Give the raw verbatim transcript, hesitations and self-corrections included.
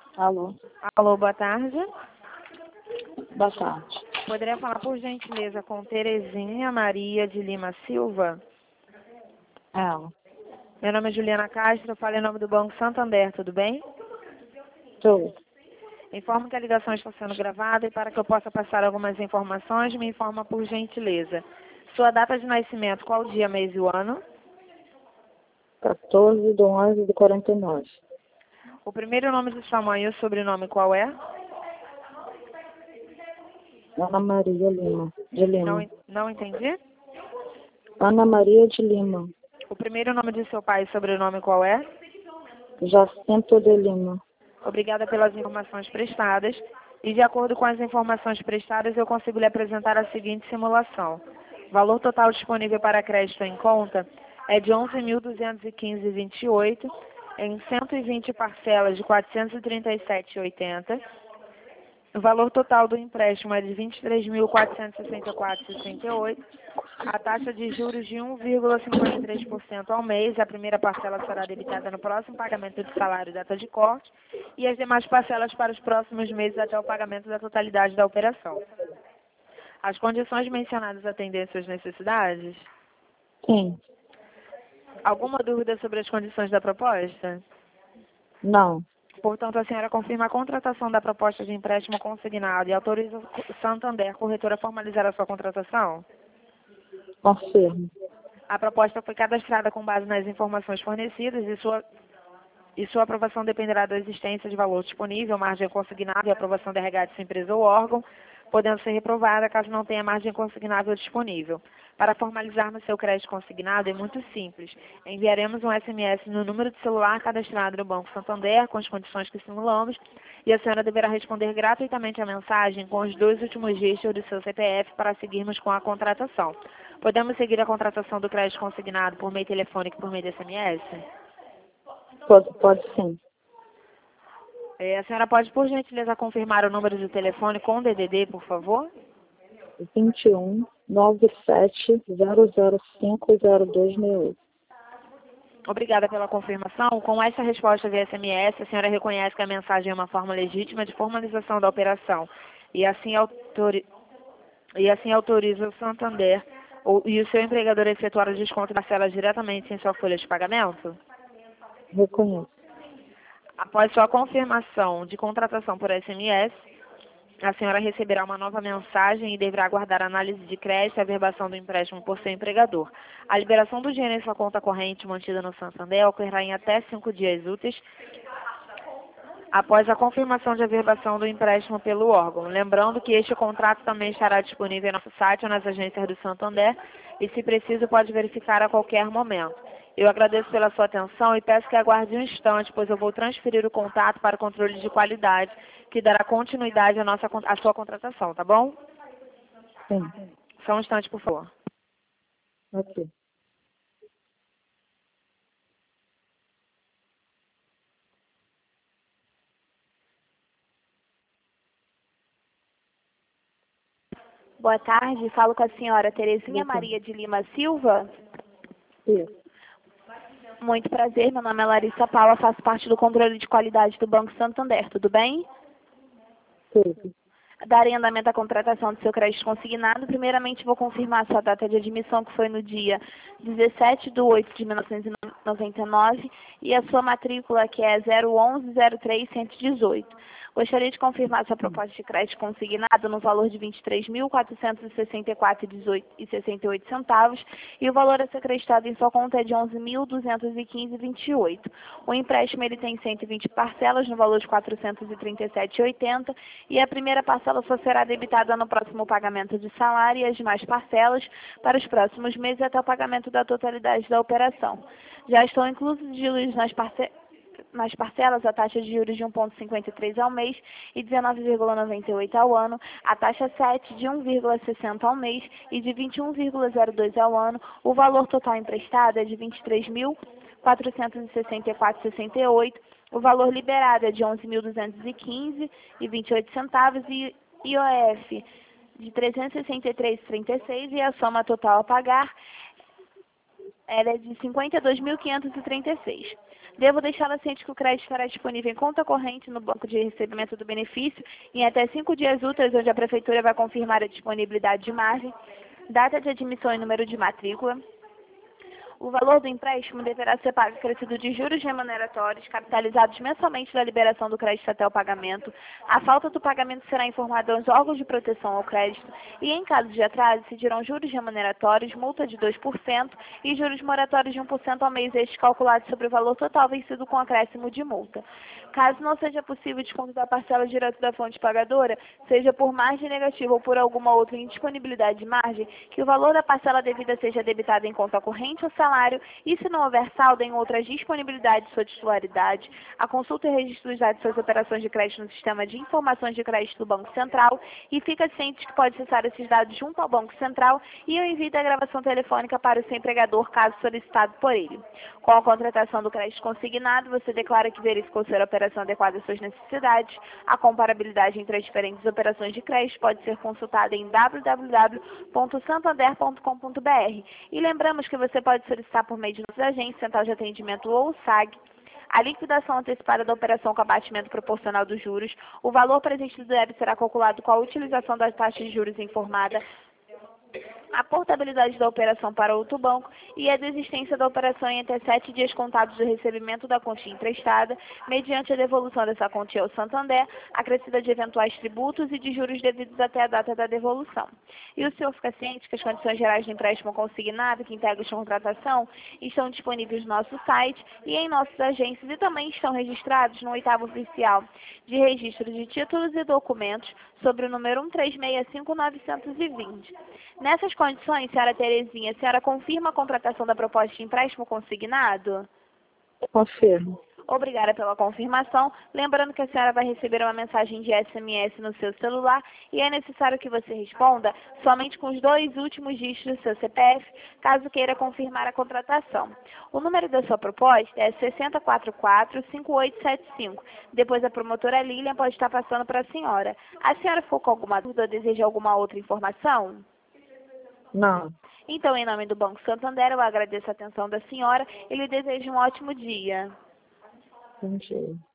Alô, Alô, boa tarde. boa tarde. Poderia falar, por gentileza, com Terezinha Maria de Lima Silva? Ela. Meu nome é Juliana Castro, eu falo em nome do Banco Santander, tudo bem? Tudo. Informo que a ligação está sendo gravada e para que eu possa passar algumas informações, me informa por gentileza. Sua data de nascimento, qual dia, mês e o ano? quatorze de onze de quarenta e nove. O primeiro nome de sua mãe e o sobrenome qual é? Ana Maria Lima, de Não, Lima. en- não entendi. Ana Maria de Lima. O primeiro nome de seu pai e sobrenome qual é? Jacinto de Lima. Obrigada pelas informações prestadas. E de acordo com as informações prestadas, eu consigo lhe apresentar a seguinte simulação. O valor total disponível para crédito em conta é de onze mil duzentos e quinze vírgula vinte e oito em cento e vinte parcelas de quatrocentos e trinta e sete vírgula oitenta. O valor total do empréstimo é de vinte e três mil quatrocentos e sessenta e quatro vírgula sessenta e oito. A taxa de juros de um vírgula cinquenta e três por cento ao mês. A primeira parcela será debitada no próximo pagamento de salário e data de corte. E as demais parcelas para os próximos meses até o pagamento da totalidade da operação. As condições mencionadas atendem às suas necessidades? Sim. Alguma dúvida sobre as condições da proposta? Não. Portanto, a senhora confirma a contratação da proposta de empréstimo consignado e autoriza o Santander Corretora a formalizar a sua contratação? Confirmo. A proposta foi cadastrada com base nas informações fornecidas e sua, e sua aprovação dependerá da existência de valor disponível, margem consignável e aprovação da R H de sua empresa ou órgão, podendo ser reprovada caso não tenha margem consignável disponível. Para formalizarmos seu crédito consignado é muito simples. Enviaremos um S M S no número de celular cadastrado no Banco Santander com as condições que simulamos e a senhora deverá responder gratuitamente a mensagem com os dois últimos dígitos do seu C P F para seguirmos com a contratação. Podemos seguir a contratação do crédito consignado por meio telefônico e por meio de S M S? Pode, pode sim. É, a senhora pode, por gentileza, confirmar o número de telefone com D D D, por favor? vinte e um, noventa e sete, zero zero cinco, zero dois seis oito. Obrigada pela confirmação. Com essa resposta via S M S, a senhora reconhece que a mensagem é uma forma legítima de formalização da operação e assim, autori... e assim autoriza o Santander ou... e o seu empregador a efetuar o desconto das parcelas diretamente em sua folha de pagamento? Reconheço. Após sua confirmação de contratação por S M S, a senhora receberá uma nova mensagem e deverá aguardar a análise de crédito e a averbação do empréstimo por seu empregador. A liberação do dinheiro em sua conta corrente mantida no Santander ocorrerá em até cinco dias úteis após a confirmação de averbação do empréstimo pelo órgão. Lembrando que este contrato também estará disponível em nosso site ou nas agências do Santander e, se preciso, pode verificar a qualquer momento. Eu agradeço pela sua atenção e peço que aguarde um instante, pois eu vou transferir o contato para o controle de qualidade, que dará continuidade à, nossa, à sua contratação, tá bom? Sim. Só um instante, por favor. Ok. Boa tarde, falo com a senhora Terezinha Boa tarde. Maria de Lima Silva. Isso. Muito prazer, meu nome é Larissa Paula, faço parte do controle de qualidade do Banco Santander, tudo bem? Tudo. Darei andamento à contratação do seu crédito consignado. Primeiramente, vou confirmar a sua data de admissão, que foi no dia dezessete de oito de mil novecentos e noventa e nove, e a sua matrícula, que é zero um um zero três um um oito. Gostaria de confirmar sua proposta de crédito consignado no valor de vinte e três mil quatrocentos e sessenta e quatro reais e sessenta e oito centavos e o valor a ser acreditado em sua conta é de onze mil duzentos e quinze reais e vinte e oito centavos. O empréstimo ele tem cento e vinte parcelas no valor de quatrocentos e trinta e sete reais e oitenta centavos e a primeira parcela só será debitada no próximo pagamento de salário e as demais parcelas para os próximos meses até o pagamento da totalidade da operação. Já estão inclusos nas parcelas nas parcelas, a taxa de juros de um vírgula cinquenta e três ao mês e dezenove vírgula noventa e oito ao ano, a taxa sete de um vírgula sessenta ao mês e de vinte e um vírgula zero dois ao ano. O valor total emprestado é de vinte e três mil quatrocentos e sessenta e quatro reais e sessenta e oito centavos, o valor liberado é de onze mil duzentos e quinze reais e vinte e oito centavos e I O F de trezentos e sessenta e três reais e trinta e seis centavos e a soma total a pagar ela é de cinquenta e dois mil quinhentos e trinta e seis reais. Devo deixá-la ciente que o crédito estará disponível em conta corrente no banco de recebimento do benefício em até cinco dias úteis, onde a Prefeitura vai confirmar a disponibilidade de margem, data de admissão e número de matrícula. O valor do empréstimo deverá ser pago acrescido de juros remuneratórios, capitalizados mensalmente da liberação do crédito até o pagamento. A falta do pagamento será informada aos órgãos de proteção ao crédito e, em caso de atraso, se dirão juros remuneratórios, multa de dois por cento e juros moratórios de um por cento ao mês, estes calculados sobre o valor total vencido com acréscimo de multa. Caso não seja possível desconto da parcela direto da fonte pagadora, seja por margem negativa ou por alguma outra indisponibilidade de margem, que o valor da parcela devida seja debitado em conta corrente ou salário, e se não houver saldo em outras disponibilidades de sua titularidade, a consulta e registro dos dados de suas operações de crédito no sistema de informações de crédito do Banco Central, e fica ciente que pode acessar esses dados junto ao Banco Central e o envio da gravação telefônica para o seu empregador, caso solicitado por ele. Com a contratação do crédito consignado, você declara que verificou ser a operação adequada às suas necessidades. A comparabilidade entre as diferentes operações de crédito pode ser consultada em w w w ponto santander ponto com ponto b r. E lembramos que você pode solicitar por meio de nossas agências, Central de Atendimento ou S A G, a liquidação antecipada da operação com abatimento proporcional dos juros. O valor presente do débito será calculado com a utilização da taxa de juros informada, a portabilidade da operação para outro banco e a desistência da operação em até sete dias contados do recebimento da quantia emprestada, mediante a devolução dessa quantia ao Santander, acrescida de eventuais tributos e de juros devidos até a data da devolução. E o senhor fica ciente que as condições gerais de empréstimo consignado que integram esta contratação estão disponíveis no nosso site e em nossas agências, e também estão registrados no oitavo oficial de registro de títulos e documentos sobre o número um três seis cinco nove dois zero. Nessas condições, senhora Terezinha, a senhora confirma a contratação da proposta de empréstimo consignado? Confirmo. Obrigada pela confirmação. Lembrando que a senhora vai receber uma mensagem de S M S no seu celular e é necessário que você responda somente com os dois últimos dígitos do seu C P F, caso queira confirmar a contratação. O número da sua proposta é seis zero quatro quatro, cinco oito sete cinco. Depois a promotora Lilian pode estar passando para a senhora. A senhora ficou com alguma dúvida ou deseja alguma outra informação? Não. Então, em nome do Banco Santander, eu agradeço a atenção da senhora e lhe desejo um ótimo dia. Bom dia.